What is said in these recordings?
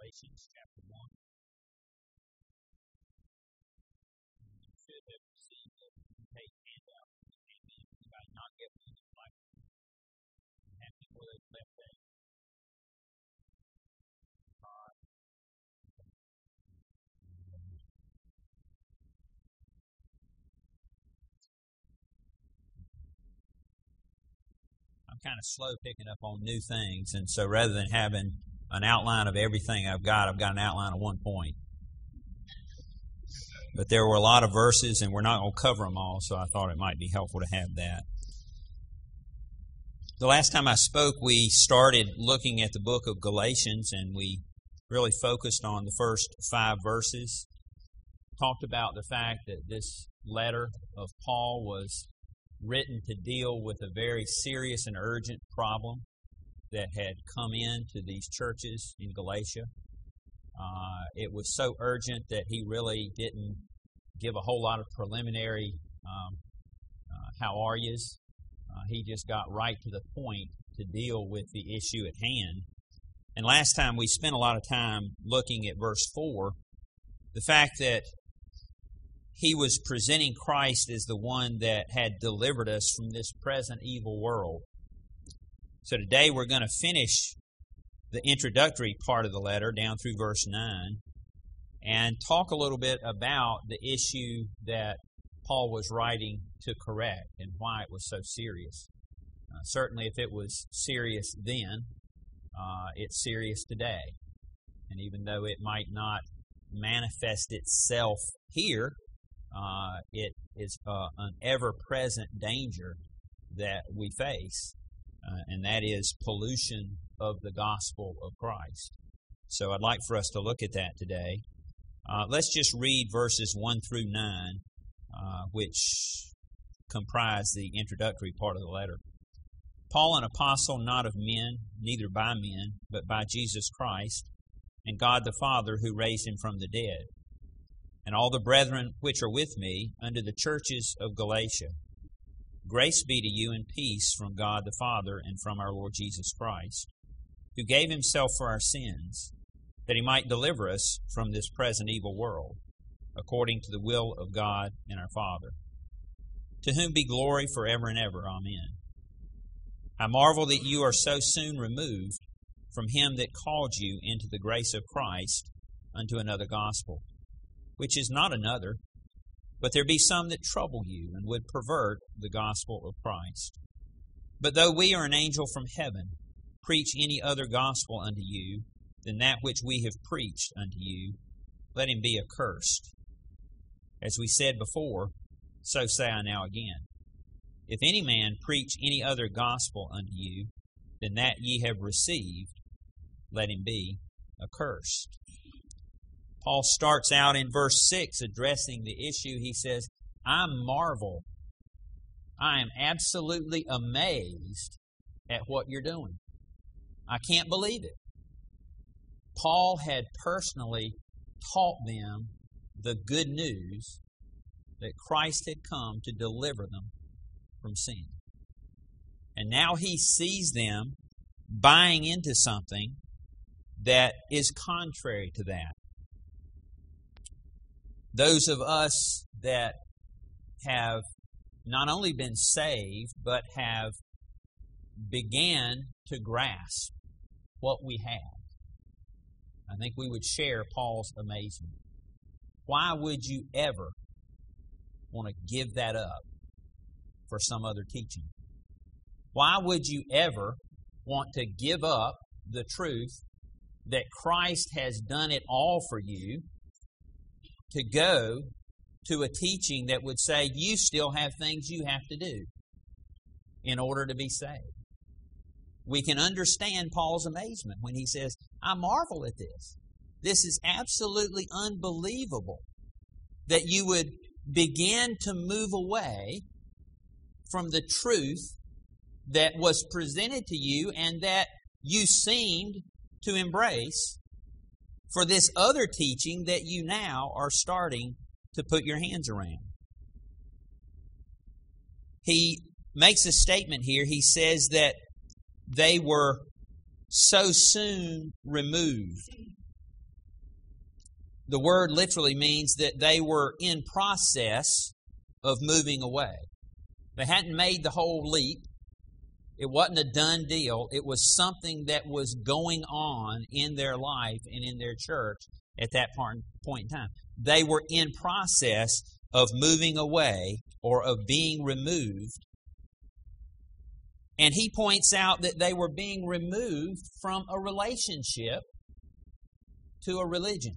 Galatians chapter 1. You should have received a paid handout when you came in. You might not get one like have before they left there. I'm kind of slow picking up on new things, and so rather than having an outline of everything I've got an outline of one point. But there were a lot of verses, and we're not going to cover them all, so I thought it might be helpful to have that. The last time I spoke, we started looking at the book of Galatians, and we really focused on the first 5 verses. Talked about the fact that this letter of Paul was written to deal with a very serious and urgent problem that had come into these churches in Galatia. It was so urgent that he really didn't give a whole lot of preliminary how are yous. He just got right to the point to deal with the issue at hand. And last time we spent a lot of time looking at verse 4, the fact that he was presenting Christ as the one that had delivered us from this present evil world. So today we're going to finish the introductory part of the letter down through verse 9 and talk a little bit about the issue that Paul was writing to correct and why it was so serious. Certainly if it was serious then, it's serious today. And even though it might not manifest itself here, it is an ever-present danger that we face, and that is pollution of the gospel of Christ. So I'd like for us to look at that today. Let's just read verses 1 through 9, which comprise the introductory part of the letter. Paul, an apostle not of men, neither by men, but by Jesus Christ, and God the Father who raised him from the dead, and all the brethren which are with me unto the churches of Galatia. Grace be to you and peace from God the Father and from our Lord Jesus Christ, who gave himself for our sins, that he might deliver us from this present evil world, according to the will of God and our Father, to whom be glory forever and ever. Amen. I marvel that you are so soon removed from him that called you into the grace of Christ unto another gospel, which is not another, but there be some that trouble you and would pervert the gospel of Christ. But though we or an angel from heaven preach any other gospel unto you than that which we have preached unto you, let him be accursed. As we said before, so say I now again. If any man preach any other gospel unto you than that ye have received, let him be accursed. Paul starts out in verse 6 addressing the issue. He says, I marvel. I am absolutely amazed at what you're doing. I can't believe it. Paul had personally taught them the good news that Christ had come to deliver them from sin. And now he sees them buying into something that is contrary to that. Those of us that have not only been saved, but have began to grasp what we have, I think we would share Paul's amazement. Why would you ever want to give that up for some other teaching? Why would you ever want to give up the truth that Christ has done it all for you, to go to a teaching that would say you still have things you have to do in order to be saved? We can understand Paul's amazement when he says, I marvel at this. This is absolutely unbelievable that you would begin to move away from the truth that was presented to you and that you seemed to embrace for this other teaching that you now are starting to put your hands around. He makes a statement here. He says that they were so soon removed the word literally means that they were in process of moving away. They hadn't made the whole leap. It wasn't a done deal. It was something that was going on in their life and in their church at that point in time. They were in process of moving away or of being removed. And he points out that they were being removed from a relationship to a religion.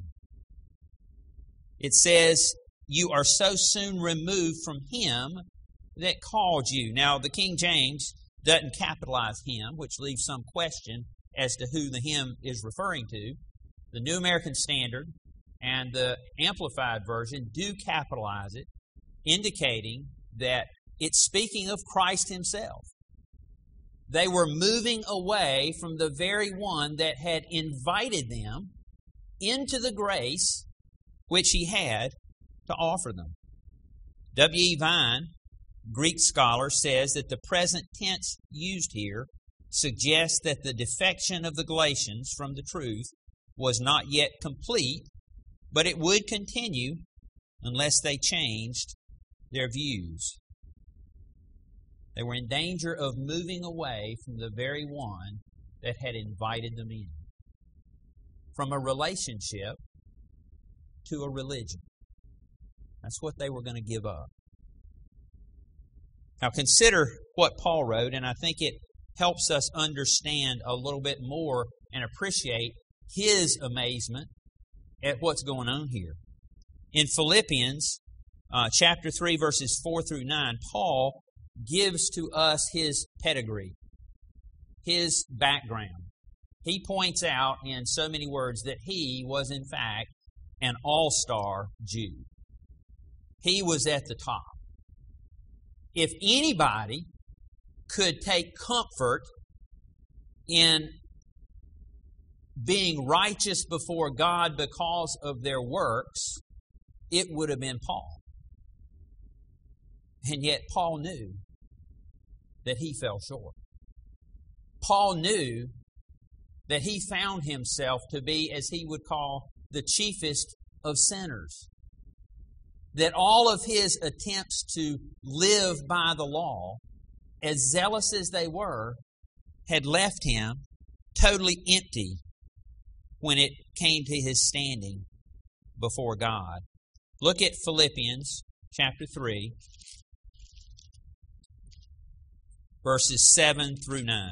It says, you are so soon removed from him that called you. Now, the King James doesn't capitalize him, which leaves some question as to who the him is referring to. The New American Standard and the Amplified Version do capitalize it, indicating that it's speaking of Christ himself. They were moving away from the very one that had invited them into the grace which he had to offer them. W.E. Vine, Greek scholar, says that the present tense used here suggests that the defection of the Galatians from the truth was not yet complete, but it would continue unless they changed their views. They were in danger of moving away from the very one that had invited them in. From a relationship to a religion. That's what they were going to give up. Now consider what Paul wrote, and I think it helps us understand a little bit more and appreciate his amazement at what's going on here. In Philippians chapter 3, verses 4 through 9, Paul gives to us his pedigree, his background. He points out in so many words that he was in fact an all-star Jew. He was at the top. If anybody could take comfort in being righteous before God because of their works, it would have been Paul. And yet Paul knew that he fell short. Paul knew that he found himself to be, as he would call, the chiefest of sinners. That all of his attempts to live by the law, as zealous as they were, had left him totally empty when it came to his standing before God. Look at Philippians chapter 3, verses 7 through 9.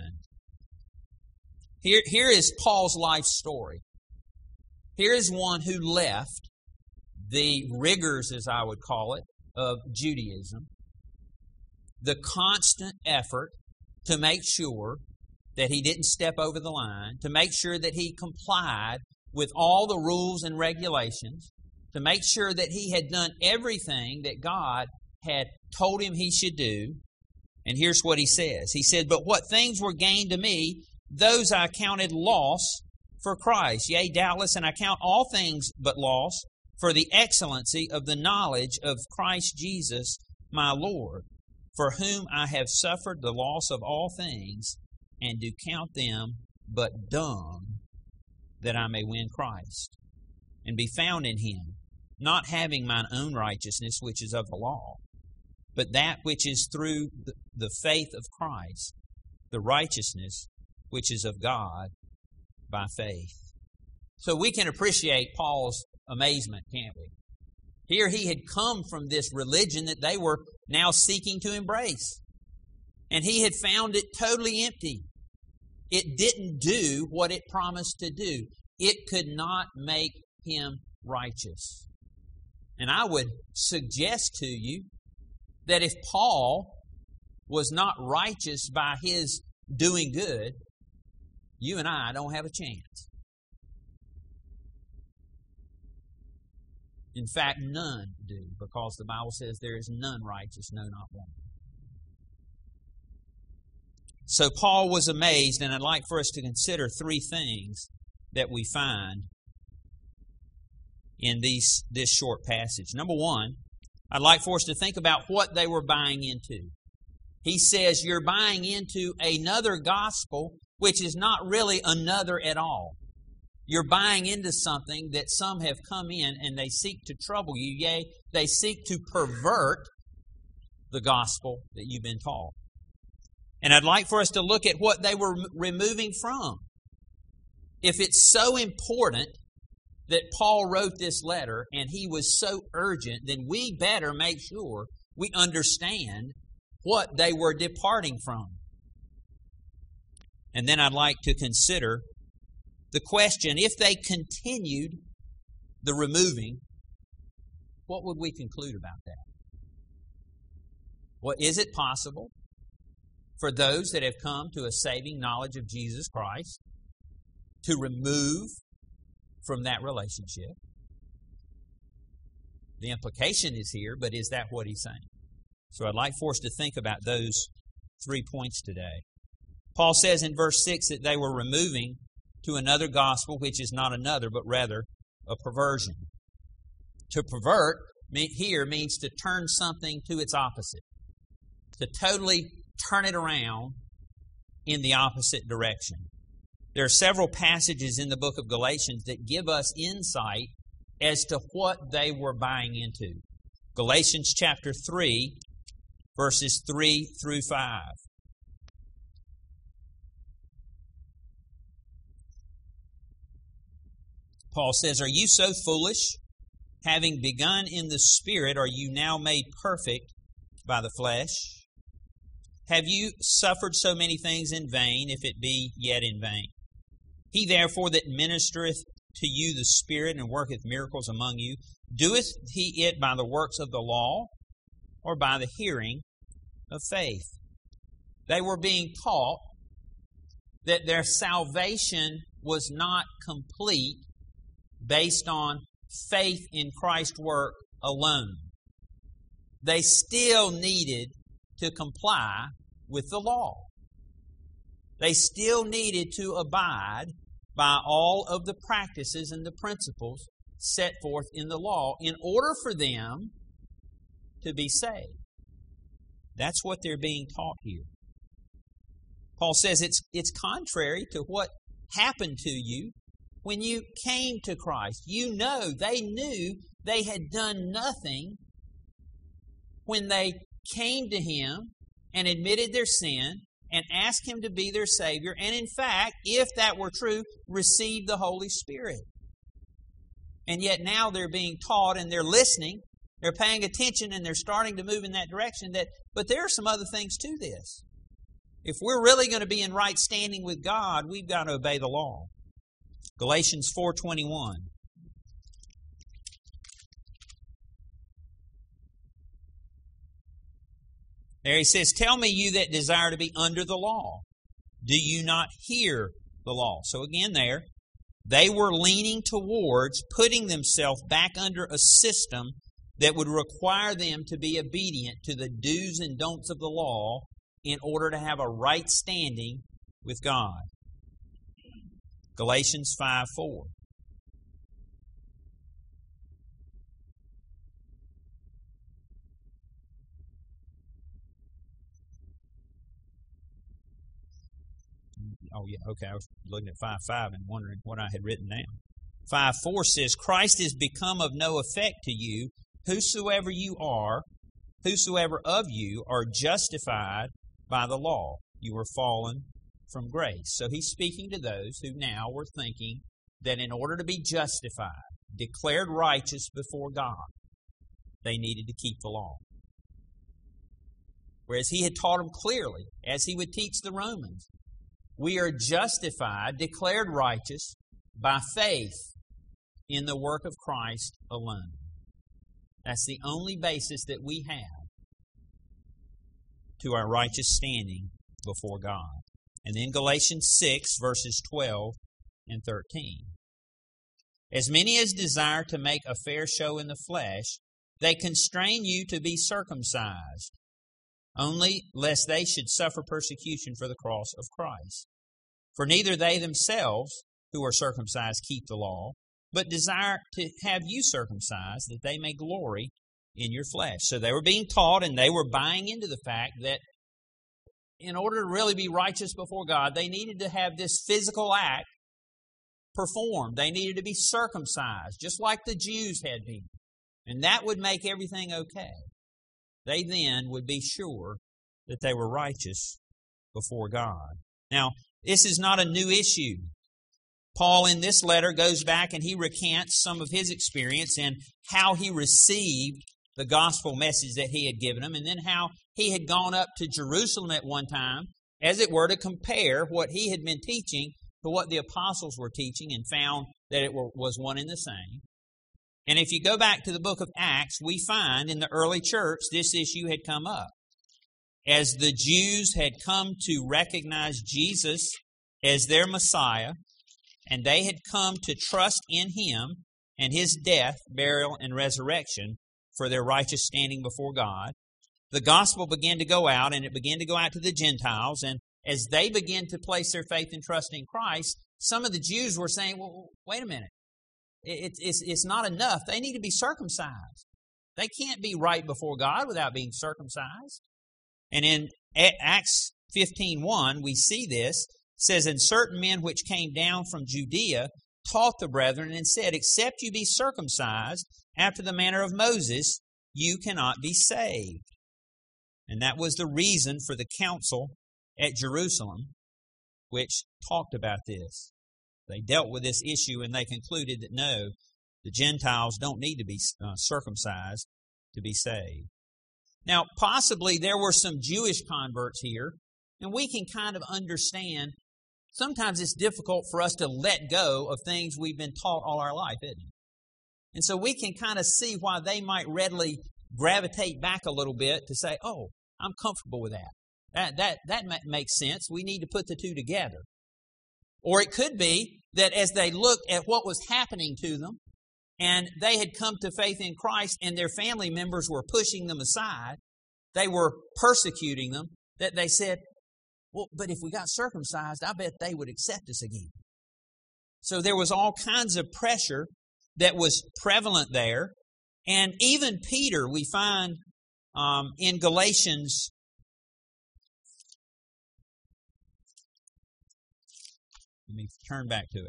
Here is Paul's life story. Here is one who left the rigors, as I would call it, of Judaism, the constant effort to make sure that he didn't step over the line, to make sure that he complied with all the rules and regulations, to make sure that he had done everything that God had told him he should do. And here's what he says. He said, "But what things were gained to me, those I counted loss for Christ. Yea, doubtless, and I count all things but loss for the excellency of the knowledge of Christ Jesus my Lord, for whom I have suffered the loss of all things, and do count them but dung, that I may win Christ, and be found in him, not having mine own righteousness, which is of the law, but that which is through the faith of Christ, the righteousness which is of God by faith." So we can appreciate Paul's amazement, can't we? Here he had come from this religion that they were now seeking to embrace. And he had found it totally empty. It didn't do what it promised to do. It could not make him righteous. And I would suggest to you that if Paul was not righteous by his doing good, you and I don't have a chance. In fact, none do, because the Bible says there is none righteous, no, not one. So Paul was amazed, and I'd like for us to consider three things that we find in this short passage. Number one, I'd like for us to think about what they were buying into. He says, you're buying into another gospel, which is not really another at all. You're buying into something that some have come in and they seek to trouble you. Yea, they seek to pervert the gospel that you've been taught. And I'd like for us to look at what they were removing from. If it's so important that Paul wrote this letter and he was so urgent, then we better make sure we understand what they were departing from. And then I'd like to consider the question, if they continued the removing, what would we conclude about that? Well, is it possible for those that have come to a saving knowledge of Jesus Christ to remove from that relationship? The implication is here, but is that what he's saying? So I'd like for us to think about those 3 points today. Paul says in verse 6 that they were removing to another gospel, which is not another, but rather a perversion. To pervert here means to turn something to its opposite, to totally turn it around in the opposite direction. There are several passages in the book of Galatians that give us insight as to what they were buying into. Galatians chapter 3, verses 3 through 5. Paul says, "Are you so foolish? Having begun in the Spirit, are you now made perfect by the flesh? Have you suffered so many things in vain, if it be yet in vain? He therefore that ministereth to you the Spirit and worketh miracles among you, doeth he it by the works of the law or by the hearing of faith?" They were being taught that their salvation was not complete based on faith in Christ's work alone. They still needed to comply with the law. They still needed to abide by all of the practices and the principles set forth in the law in order for them to be saved. That's what they're being taught here. Paul says it's contrary to what happened to you when you came to Christ. They knew they had done nothing when they came to Him and admitted their sin and asked Him to be their Savior, and in fact, if that were true, received the Holy Spirit. And yet now they're being taught and they're listening, they're paying attention, and they're starting to move in that direction. But there are some other things to this. If we're really going to be in right standing with God, we've got to obey the law. Galatians 4:21. There he says, "Tell me, you that desire to be under the law, do you not hear the law?" So again there, they were leaning towards putting themselves back under a system that would require them to be obedient to the do's and don'ts of the law in order to have a right standing with God. Galatians 5:4. Oh, yeah, okay, I was looking at 5:5 and wondering what I had written down. 5:4 says, "Christ is become of no effect to you, whosoever of you are justified by the law. You are fallen from grace." So he's speaking to those who now were thinking that in order to be justified, declared righteous before God, they needed to keep the law. Whereas he had taught them clearly, as he would teach the Romans, we are justified, declared righteous by faith in the work of Christ alone. That's the only basis that we have to our righteous standing before God. And then Galatians 6, verses 12 and 13. "As many as desire to make a fair show in the flesh, they constrain you to be circumcised, only lest they should suffer persecution for the cross of Christ. For neither they themselves who are circumcised keep the law, but desire to have you circumcised, that they may glory in your flesh." So they were being taught, and they were buying into the fact that in order to really be righteous before God, they needed to have this physical act performed. They needed to be circumcised, just like the Jews had been. And that would make everything okay. They then would be sure that they were righteous before God. Now, this is not a new issue. Paul in this letter goes back and he recants some of his experience and how he received the gospel message that he had given them, and then how he had gone up to Jerusalem at one time, as it were, to compare what he had been teaching to what the apostles were teaching, and found that it was one and the same. And if you go back to the book of Acts, we find in the early church this issue had come up. As the Jews had come to recognize Jesus as their Messiah, and they had come to trust in Him and His death, burial, and resurrection for their righteous standing before God, the gospel began to go out, and it began to go out to the Gentiles. And as they began to place their faith and trust in Christ, some of the Jews were saying, well, wait a minute. It's not enough. They need to be circumcised. They can't be right before God without being circumcised. And in Acts 15:1, we see this. It says, "And certain men which came down from Judea taught the brethren and said, Except you be circumcised after the manner of Moses, you cannot be saved." And that was the reason for the council at Jerusalem, which talked about this. They dealt with this issue and they concluded that no, the Gentiles don't need to be circumcised to be saved. Now, possibly there were some Jewish converts here, and we can kind of understand. Sometimes it's difficult for us to let go of things we've been taught all our life, isn't it? And so we can kind of see why they might readily gravitate back a little bit to say, oh, I'm comfortable with that. That makes sense. We need to put the two together. Or it could be that as they looked at what was happening to them, and they had come to faith in Christ and their family members were pushing them aside, they were persecuting them, that they said, well, but if we got circumcised, I bet they would accept us again. So there was all kinds of pressure that was prevalent there. And even Peter, we find in Galatians, let me turn back to it.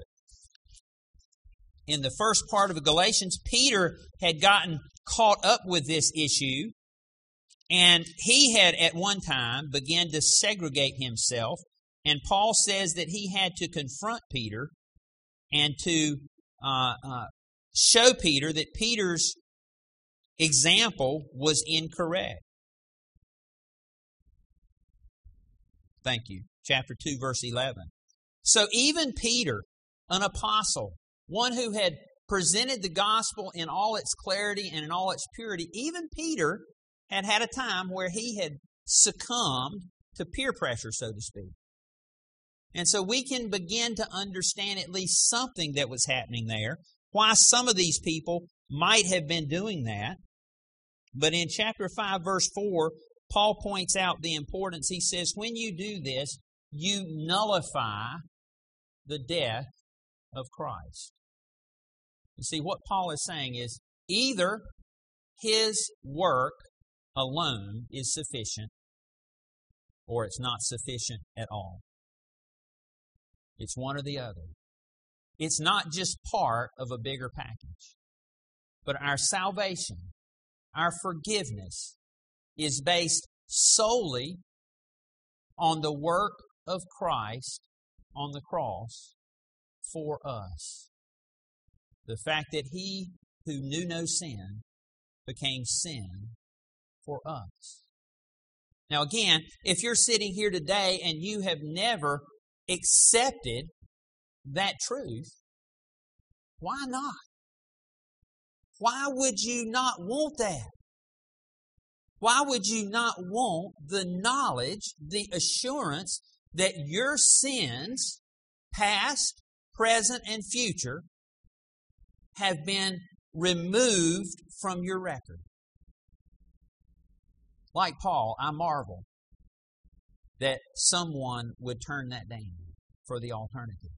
In the first part of Galatians, Peter had gotten caught up with this issue, and he had at one time begun to segregate himself. And Paul says that he had to confront Peter and to show Peter that Peter's example was incorrect. Thank you. Chapter 2, verse 11. So even Peter, an apostle, one who had presented the gospel in all its clarity and in all its purity, even Peter had had a time where he had succumbed to peer pressure, so to speak. And so we can begin to understand at least something that was happening there, why some of these people might have been doing that. But in chapter 5, verse 4, Paul points out the importance. He says, when you do this, you nullify the death of Christ. You see, what Paul is saying is either his work alone is sufficient or it's not sufficient at all. It's one or the other. It's not just part of a bigger package. But our salvation, our forgiveness, is based solely on the work of Christ on the cross for us. The fact that He who knew no sin became sin for us. Now again, if you're sitting here today and you have never accepted that truth, why not? Why would you not want that? Why would you not want the knowledge, the assurance that your sins, past, present, and future, have been removed from your record? Like Paul, I marvel that someone would turn that down for the alternative.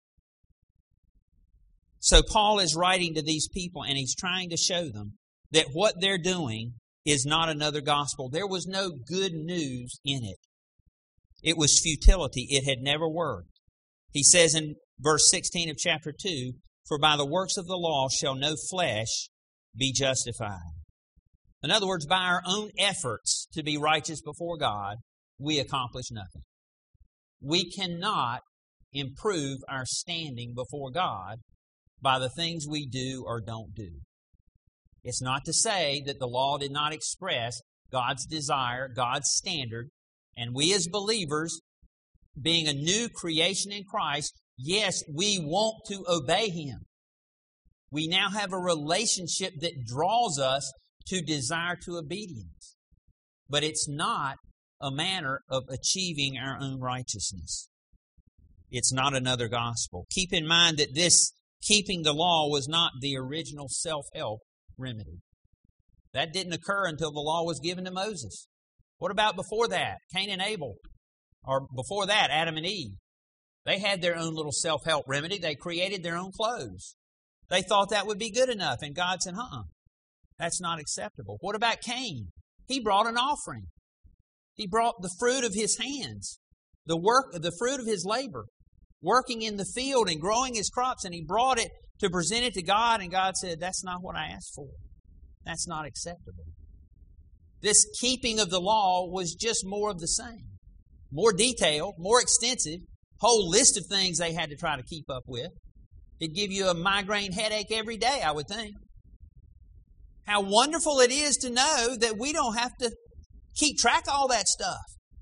So Paul is writing to these people and he's trying to show them that what they're doing is not another gospel. There was no good news in it. It was futility. It had never worked. He says in verse 16 of chapter 2, for by the works of the law shall no flesh be justified. In other words, by our own efforts to be righteous before God, we accomplish nothing. We cannot improve our standing before God by the things we do or don't do. It's not to say that the law did not express God's desire, God's standard, and we as believers, being a new creation in Christ, yes, we want to obey Him. We now have a relationship that draws us to desire to obedience. But it's not a manner of achieving our own righteousness. It's not another gospel. Keep in mind that this keeping the law was not the original self-help remedy. That didn't occur until the law was given to Moses. What about before that? Cain and Abel. Or before that, Adam and Eve. They had their own little self-help remedy. They created their own clothes. They thought that would be good enough. And God said, that's not acceptable. What about Cain? He brought an offering. He brought the fruit of his hands, the fruit of his labor, working in the field and growing his crops, and he brought it to present it to God, and God said, that's not what I asked for. That's not acceptable. This keeping of the law was just more of the same. More detailed, more extensive, whole list of things they had to try to keep up with. It'd give you a migraine headache every day, I would think. How wonderful it is to know that we don't have to keep track of all that stuff.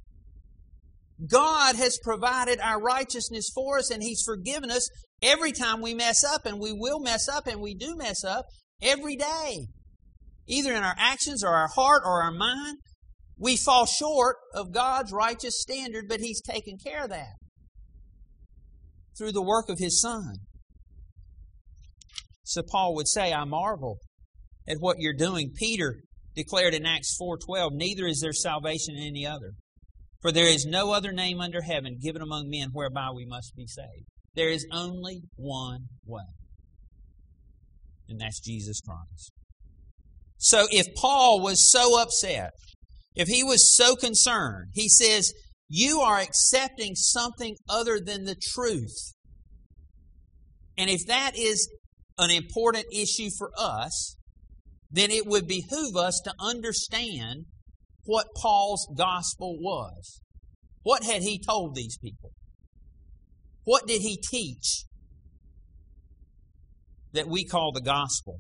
God has provided our righteousness for us, and He's forgiven us every time we mess up, and we will mess up, and we do mess up every day. Either in our actions or our heart or our mind, we fall short of God's righteous standard, but He's taken care of that through the work of His Son. So Paul would say, I marvel at what you're doing. Peter declared in Acts 4:12, neither is there salvation in any other. For there is no other name under heaven given among men whereby we must be saved. There is only one way. And that's Jesus Christ. So if Paul was so upset, if he was so concerned, he says, you are accepting something other than the truth. And if that is an important issue for us, then it would behoove us to understand what Paul's gospel was. What had he told these people? What did he teach that we call the gospel?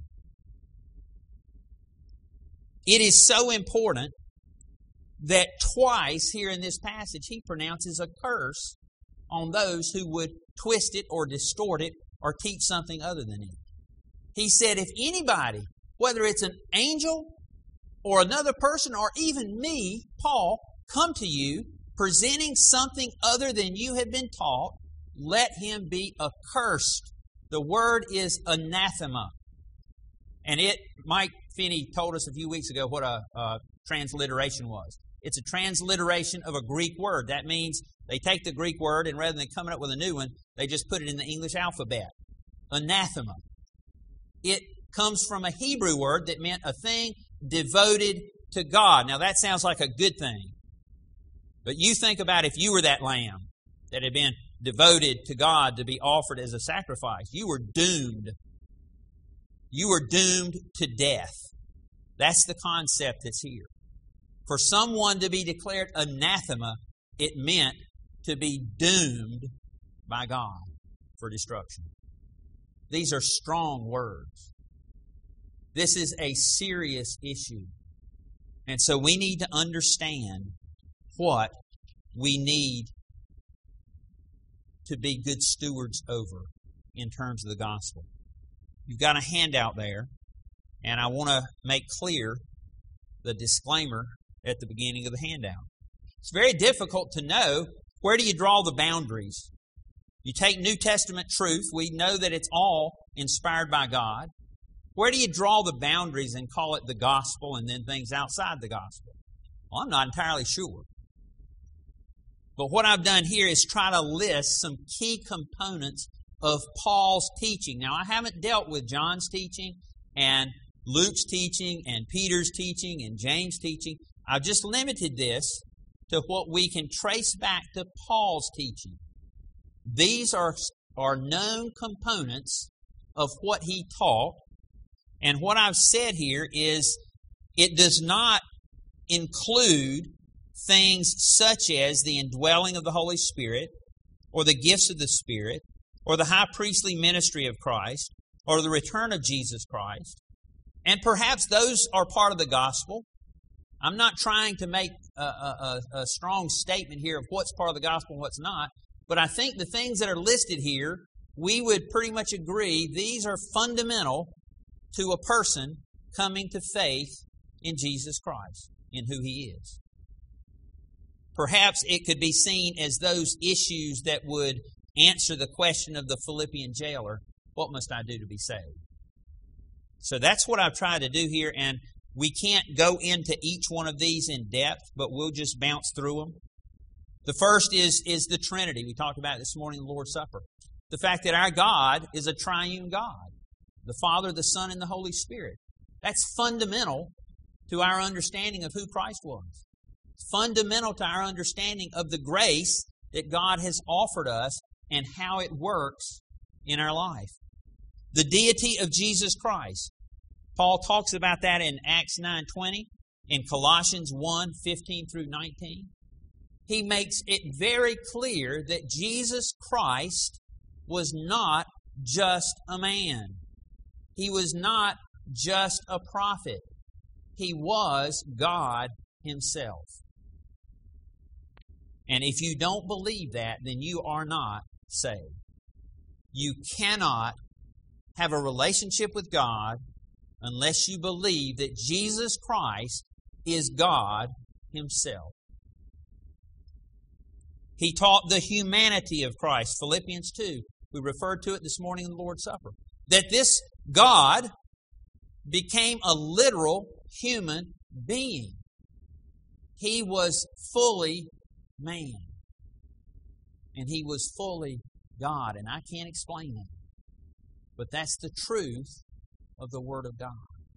It is so important that twice here in this passage he pronounces a curse on those who would twist it or distort it or teach something other than it. He said, if anybody, whether it's an angel or another person or even me, Paul, come to you presenting something other than you have been taught, let him be accursed. The word is anathema. And Mike Finney told us a few weeks ago what a transliteration was. It's a transliteration of a Greek word. That means they take the Greek word and rather than coming up with a new one, they just put it in the English alphabet. Anathema. It comes from a Hebrew word that meant a thing devoted to God. Now that sounds like a good thing. But you think about if you were that lamb that had been devoted to God to be offered as a sacrifice. You were doomed. You were doomed to death. That's the concept that's here. For someone to be declared anathema, it meant to be doomed by God for destruction. These are strong words. This is a serious issue. And so we need to understand what we need to be good stewards over in terms of the gospel. You've got a handout there, and I want to make clear the disclaimer at the beginning of the handout. It's very difficult to know where do you draw the boundaries. You take New Testament truth, we know that it's all inspired by God. Where do you draw the boundaries and call it the gospel and then things outside the gospel? Well, I'm not entirely sure. But what I've done here is try to list some key components of Paul's teaching. Now, I haven't dealt with John's teaching and Luke's teaching and Peter's teaching and James' teaching. I've just limited this to what we can trace back to Paul's teaching. These are are known components of what he taught. And what I've said here is it does not include things such as the indwelling of the Holy Spirit, or the gifts of the Spirit, or the high priestly ministry of Christ, or the return of Jesus Christ. And perhaps those are part of the gospel. I'm not trying to make a strong statement here of what's part of the gospel and what's not, but I think the things that are listed here, we would pretty much agree these are fundamental to a person coming to faith in Jesus Christ, in who He is. Perhaps it could be seen as those issues that would answer the question of the Philippian jailer, what must I do to be saved? So that's what I've tried to do here, and we can't go into each one of these in depth, but we'll just bounce through them. The first is the Trinity. We talked about it this morning in the Lord's Supper. The fact that our God is a triune God, the Father, the Son, and the Holy Spirit. That's fundamental to our understanding of who Christ was. It's fundamental to our understanding of the grace that God has offered us and how it works in our life. The deity of Jesus Christ. Paul talks about that in Acts 9:20, in Colossians 1:15 through 19. He makes it very clear that Jesus Christ was not just a man. He was not just a prophet. He was God Himself. And if you don't believe that, then you are not saved. You cannot have a relationship with God unless you believe that Jesus Christ is God Himself. He taught the humanity of Christ. Philippians 2, we referred to it this morning in the Lord's Supper. That this God became a literal human being. He was fully man. And He was fully God. And I can't explain it. But that's the truth of the Word of God.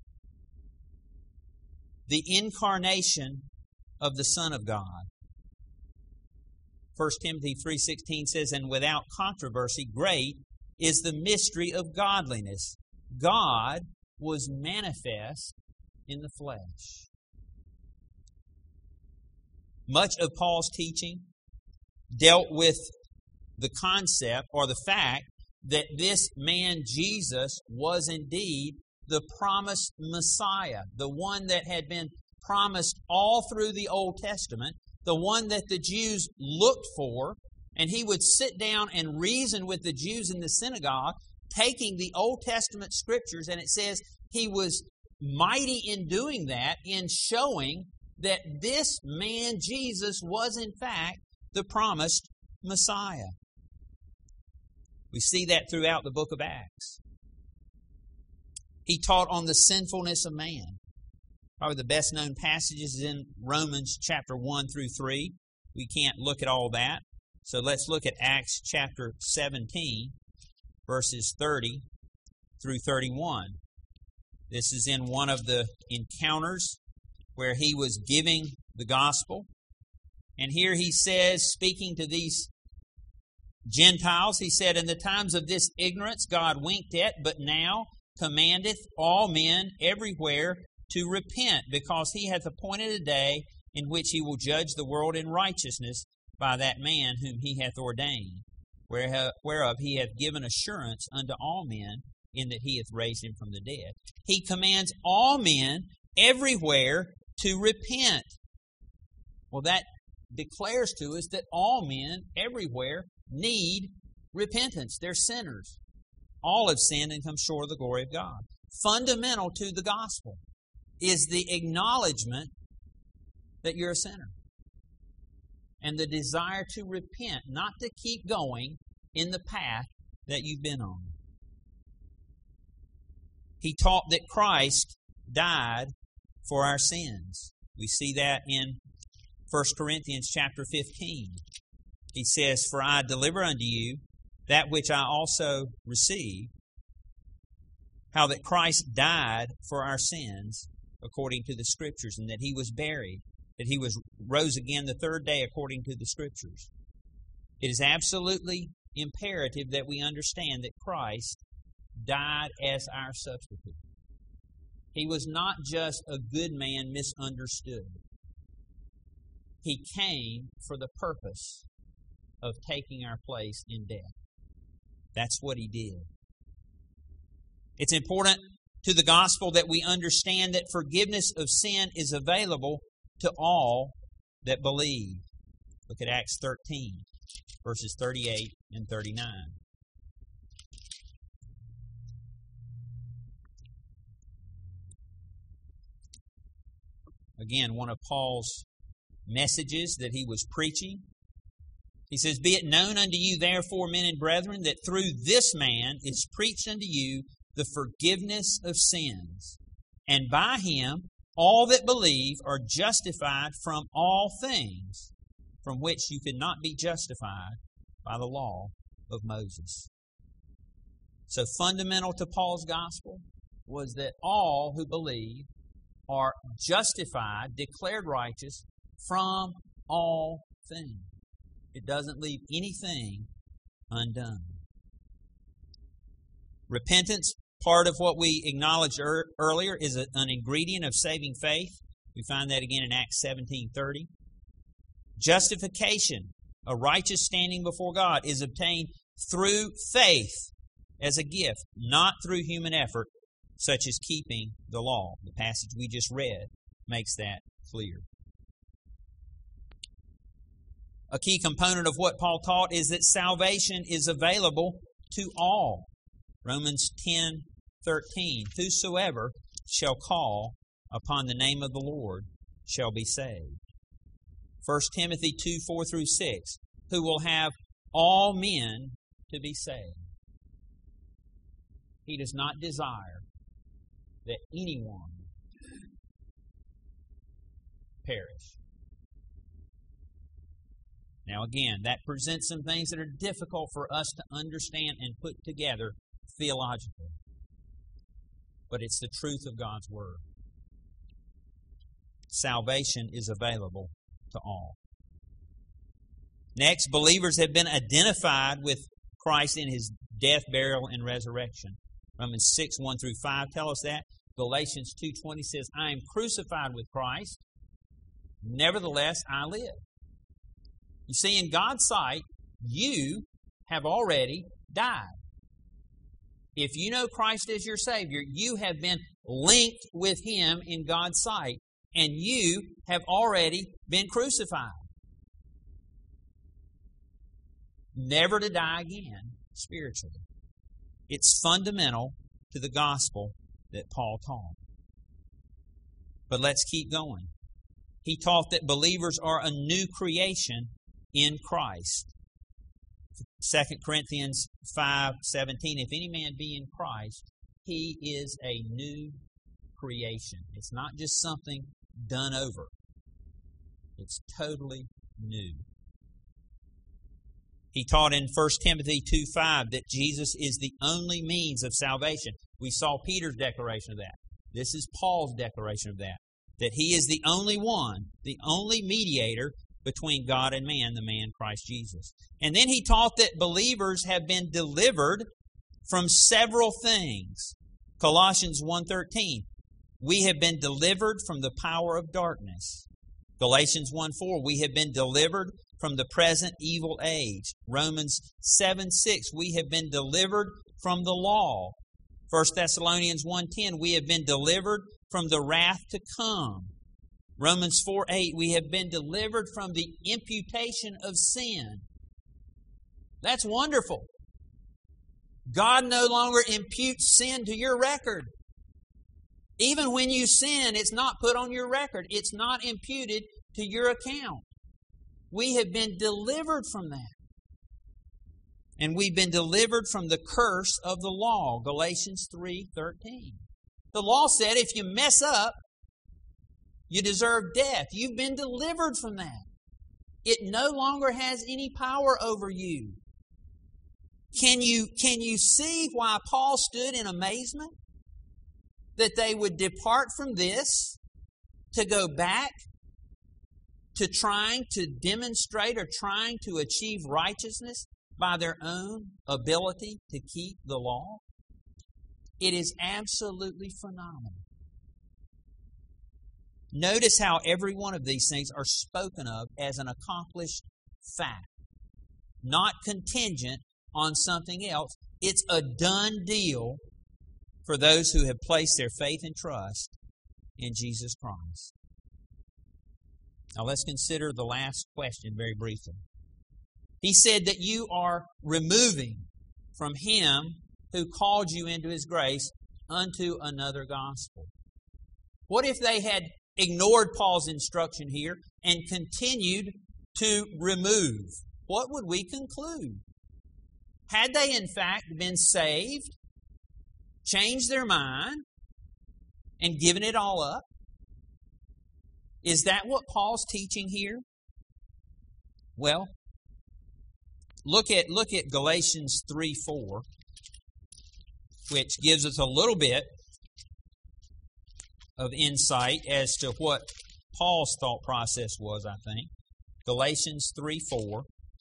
The incarnation of the Son of God. 1 Timothy 3:16 says, "And without controversy, great is the mystery of godliness. God was manifest in the flesh." Much of Paul's teaching dealt with the concept or the fact that this man Jesus was indeed the promised Messiah, the one that had been promised all through the Old Testament, the one that the Jews looked for, and He would sit down and reason with the Jews in the synagogue, taking the Old Testament scriptures, and it says He was mighty in doing that, in showing that this man Jesus was in fact the promised Messiah. We see that throughout the book of Acts. He taught on the sinfulness of man. Probably the best known passages is in Romans chapter 1 through 3. We can't look at all that. So let's look at Acts chapter 17, verses 30 through 31. This is in one of the encounters where He was giving the gospel. And here He says, speaking to these Gentiles, He said, "In the times of this ignorance God winked at, but now commandeth all men everywhere to repent, because He hath appointed a day in which He will judge the world in righteousness by that man whom He hath ordained, whereof He hath given assurance unto all men, in that He hath raised Him from the dead." He commands all men everywhere to repent. Well, that declares to us that all men everywhere need repentance. They're sinners. All have sinned and come short of the glory of God. Fundamental to the gospel is the acknowledgement that you're a sinner. And the desire to repent, not to keep going in the path that you've been on. He taught that Christ died for our sins. We see that in 1 Corinthians chapter 15. He says, "For I deliver unto you that which I also received, how that Christ died for our sins according to the Scriptures, and that He was buried, that He was rose again the third day according to the Scriptures." It is absolutely imperative that we understand that Christ died as our substitute. He was not just a good man misunderstood. He came for the purpose of taking our place in death. That's what He did. It's important to the gospel that we understand that forgiveness of sin is available to all that believe. Look at Acts 13, verses 38 and 39. Again, one of Paul's messages that he was preaching. He says, "Be it known unto you, therefore, men and brethren, that through this man is preached unto you the forgiveness of sins. And by him all that believe are justified from all things from which you could not be justified by the law of Moses." So fundamental to Paul's gospel was that all who believe are justified, declared righteous from all things. It doesn't leave anything undone. Repentance, part of what we acknowledged earlier, is an ingredient of saving faith. We find that again in Acts 17:30. Justification, a righteous standing before God, is obtained through faith as a gift, not through human effort, such as keeping the law. The passage we just read makes that clear. A key component of what Paul taught is that salvation is available to all. Romans 10:13, "Whosoever shall call upon the name of the Lord shall be saved." 1 Timothy 2:4 through 6, "Who will have all men to be saved." He does not desire that anyone perish. Now again, that presents some things that are difficult for us to understand and put together theologically. But it's the truth of God's Word. Salvation is available to all. Next, believers have been identified with Christ in His death, burial, and resurrection. Romans 6:1 through 5 tell us that. Galatians 2:20 says, "I am crucified with Christ, nevertheless I live." You see, in God's sight, you have already died. If you know Christ as your Savior, you have been linked with Him in God's sight, and you have already been crucified. Never to die again spiritually. It's fundamental to the gospel that Paul taught. But let's keep going. He taught that believers are a new creation in Christ. 2 Corinthians 5:17, "If any man be in Christ, he is a new creation." It's not just something done over. It's totally new. He taught in 1 Timothy 2:5 that Jesus is the only means of salvation. We saw Peter's declaration of that. This is Paul's declaration of that. That He is the only one, the only mediator between God and man, the man Christ Jesus. And then he taught that believers have been delivered from several things. Colossians 1:13, "We have been delivered from the power of darkness." Galatians 1:4, "We have been delivered from the present evil age." Romans 7:6, "We have been delivered from the law." 1 Thessalonians 1:10, "We have been delivered from the wrath to come." Romans 4:8, "We have been delivered from the imputation of sin." That's wonderful. God no longer imputes sin to your record. Even when you sin, it's not put on your record. It's not imputed to your account. We have been delivered from that. And we've been delivered from the curse of the law. Galatians 3:13. The law said if you mess up, you deserve death. You've been delivered from that. It no longer has any power over you. Can you see why Paul stood in amazement? That they would depart from this to go back to trying to demonstrate or trying to achieve righteousness by their own ability to keep the law? It is absolutely phenomenal. Notice how every one of these things are spoken of as an accomplished fact, not contingent on something else. It's a done deal for those who have placed their faith and trust in Jesus Christ. Now let's consider the last question very briefly. He said that you are removing from Him who called you into His grace unto another gospel. What if they had ignored Paul's instruction here and continued to remove? What would we conclude? Had they in fact been saved, changed their mind, and given it all up? Is that what Paul's teaching here? Well, look at Galatians 3:4, which gives us a little bit of insight as to what Paul's thought process was, I think. Galatians 3:4.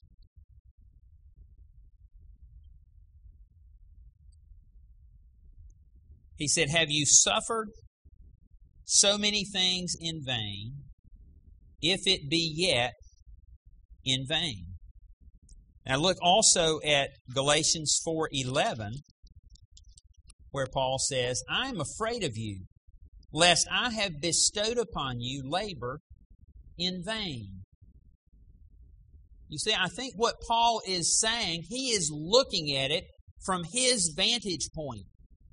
He said, "Have you suffered so many things in vain, if it be yet in vain?" Now look also at Galatians 4:11, where Paul says, "I am afraid of you, lest I have bestowed upon you labor in vain." You see, I think what Paul is saying, he is looking at it from his vantage point.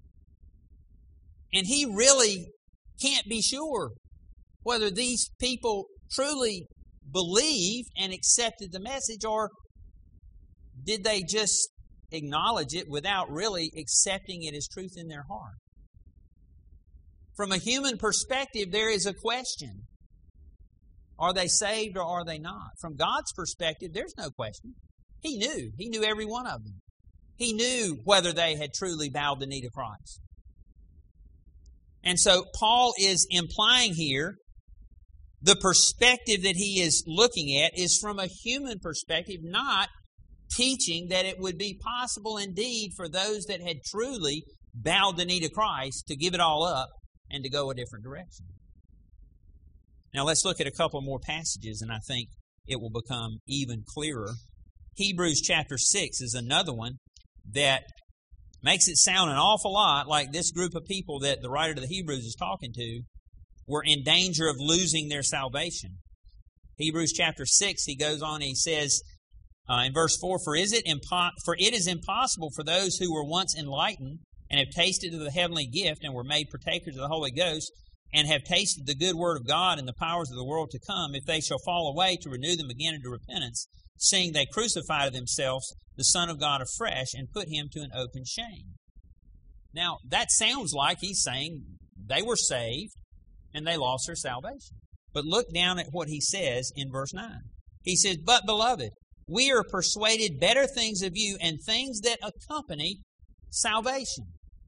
And he really can't be sure whether these people truly believed and accepted the message, or did they just acknowledge it without really accepting it as truth in their heart. From a human perspective, there is a question. Are they saved or are they not? From God's perspective, there's no question. He knew. He knew every one of them. He knew whether they had truly bowed the knee to Christ. And so Paul is implying here the perspective that he is looking at is from a human perspective, not teaching that it would be possible indeed for those that had truly bowed the knee to Christ to give it all up and to go a different direction. Now let's look at a couple more passages, and I think it will become even clearer. Hebrews chapter 6 is another one that makes it sound an awful lot like this group of people that the writer to the Hebrews is talking to were in danger of losing their salvation. Hebrews chapter 6, he goes on and he says in verse 4, For it is impossible for those who were once enlightened and have tasted of the heavenly gift and were made partakers of the Holy Ghost and have tasted the good word of God and the powers of the world to come, if they shall fall away, to renew them again into repentance, seeing they crucify to themselves the Son of God afresh and put Him to an open shame. Now, that sounds like he's saying they were saved and they lost their salvation. But look down at what he says in verse 9. He says, But, beloved, we are persuaded better things of you and things that accompany salvation.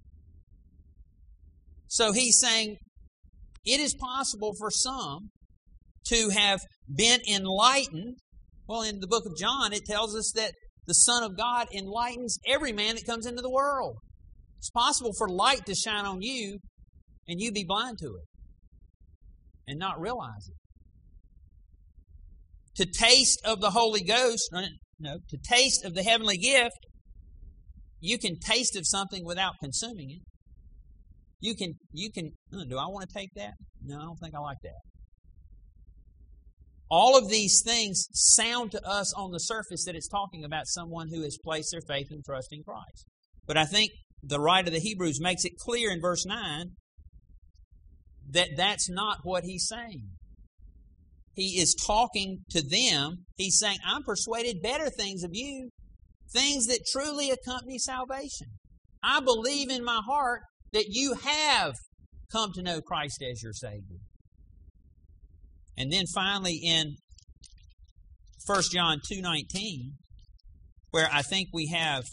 So he's saying it is possible for some to have been enlightened. Well, in the book of John, it tells us that the Son of God enlightens every man that comes into the world. It's possible for light to shine on you and you be blind to it and not realize it. To taste of the Holy Ghost, to taste of the heavenly gift, you can taste of something without consuming it. You can, do I want to take that? No, I don't think I like that. All of these things sound to us on the surface that it's talking about someone who has placed their faith and trust in Christ. But I think the writer of the Hebrews makes it clear in verse 9 that that's not what he's saying. He is talking to them. He's saying, I'm persuaded better things of you, things that truly accompany salvation. I believe in my heart that you have come to know Christ as your Savior. And then finally in 1 John 2:19, where I think we have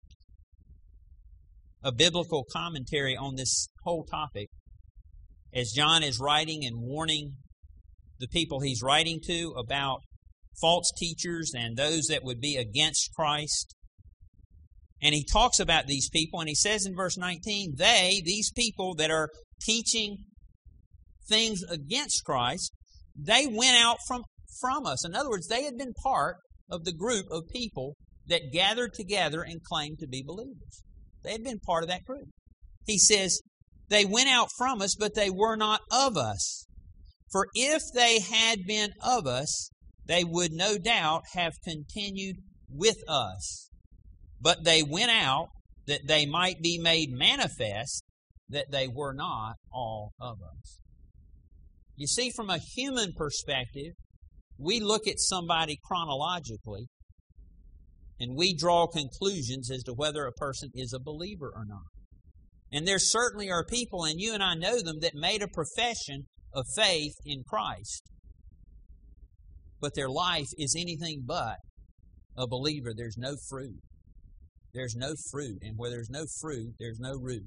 a biblical commentary on this whole topic, as John is writing and warning the people he's writing to about false teachers and those that would be against Christ. And he talks about these people, and he says in verse 19, these people that are teaching things against Christ, they went out from us. In other words, they had been part of the group of people that gathered together and claimed to be believers. They had been part of that group. He says, they went out from us, but they were not of us. For if they had been of us, they would no doubt have continued with us. But they went out that they might be made manifest that they were not all of us. You see, from a human perspective, we look at somebody chronologically and we draw conclusions as to whether a person is a believer or not. And there certainly are people, and you and I know them, that made a profession of faith in Christ. But their life is anything but a believer. There's no fruit. There's no fruit. And where there's no fruit, there's no root.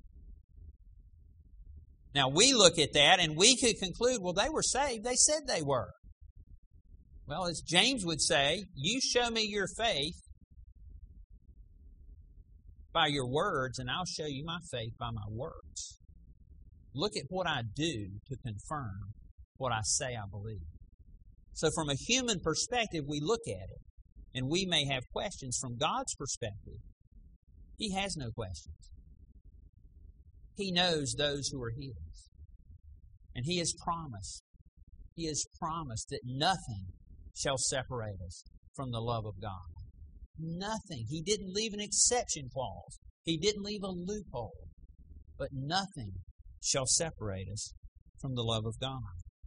Now, we look at that and we could conclude, well, they were saved. They said they were. Well, as James would say, you show me your faith by your words, and I'll show you my faith by my works. Look at what I do to confirm what I say I believe. So from a human perspective, we look at it, and we may have questions. From God's perspective, He has no questions. He knows those who are His. And He has promised that nothing shall separate us from the love of God. Nothing. He didn't leave an exception clause. He didn't leave a loophole. But nothing shall separate us from the love of God.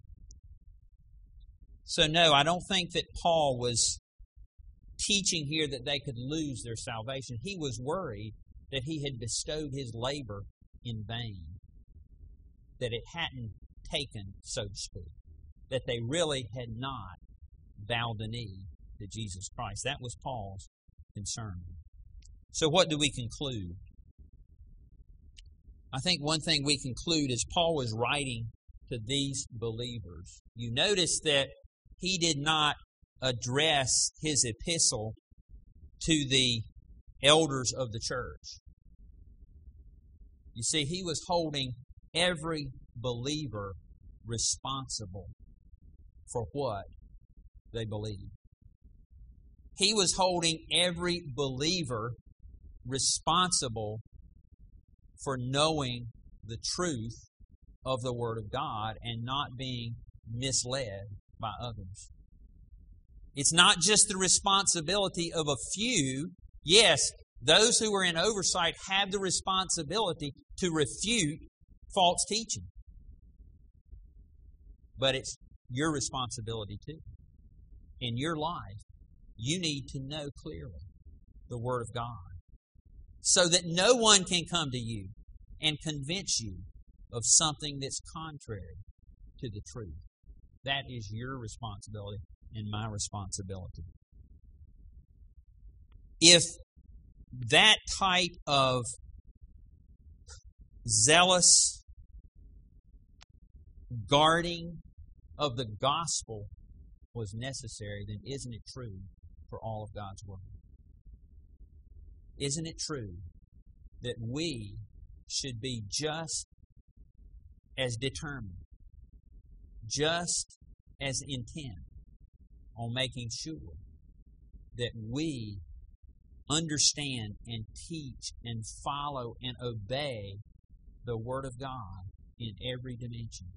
So no, I don't think that Paul was teaching here that they could lose their salvation. He was worried that he had bestowed his labor in vain, that it hadn't taken, so to speak, that they really had not bowed the knee to Jesus Christ. That was Paul's concern. So what do we conclude? I think one thing we conclude is Paul was writing to these believers. You notice that he did not address his epistle to the elders of the church. You see, he was holding every believer responsible for what they believe. He was holding every believer responsible for knowing the truth of the Word of God and not being misled by others. It's not just the responsibility of a few. Yes, those who are in oversight have the responsibility to refute false teaching. But it's your responsibility too. In your life, you need to know clearly the Word of God so that no one can come to you and convince you of something that's contrary to the truth. That is your responsibility and my responsibility. If that type of zealous guarding of the gospel was necessary, then isn't it true for all of God's Word? Isn't it true that we should be just as determined, just as intent on making sure that we understand and teach and follow and obey the Word of God in every dimension?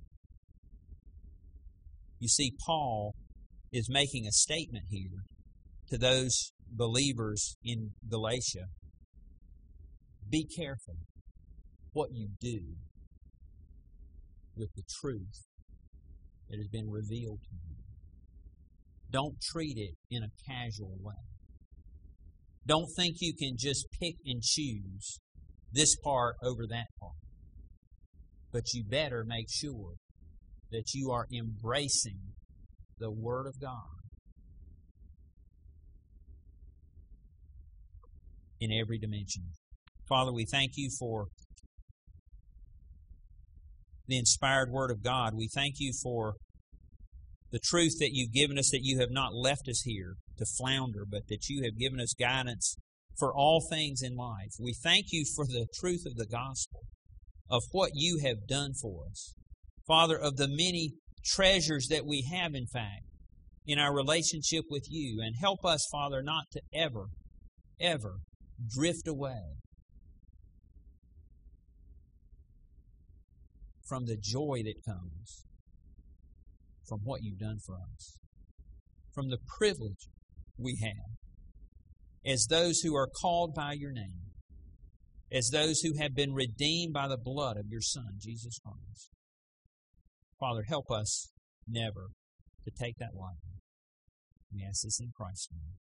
You see, Paul is making a statement here to those believers in Galatia. Be careful what you do with the truth that has been revealed to you. Don't treat it in a casual way. Don't think you can just pick and choose this part over that part. But you better make sure that you are embracing the Word of God in every dimension. Father, we thank you for the inspired Word of God. We thank you for The truth that you've given us, that you have not left us here to flounder, but that you have given us guidance for all things in life. We thank you for the truth of the gospel, of what you have done for us. Father, of the many treasures that we have, in fact, in our relationship with you. And help us, Father, not to ever drift away from the joy that comes from what you've done for us, from the privilege we have as those who are called by your name, as those who have been redeemed by the blood of your Son, Jesus Christ. Father, help us never to take that lightly. We ask this in Christ's name.